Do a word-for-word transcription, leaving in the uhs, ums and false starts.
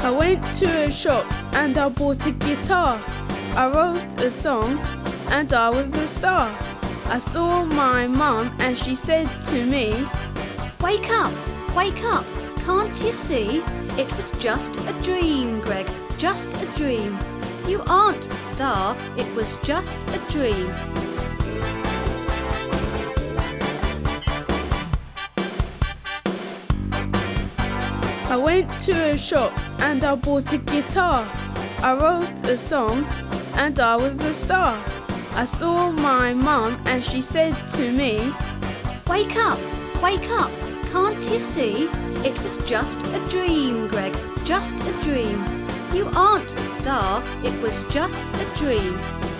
I went to a shop and I bought a guitar. I wrote a song and I was a star. I saw my mum and she said to me, Wake up, wake up, can't you see? It was just a dream, Greg, just a dream. You aren't a star, it was just a dream. I went to a shop and I bought a guitar. I wrote a song and I was a star. I saw my mum and she said to me, Wake up, wake up, can't you see? It was just a dream, Greg, just a dream. You aren't a star, it was just a dream.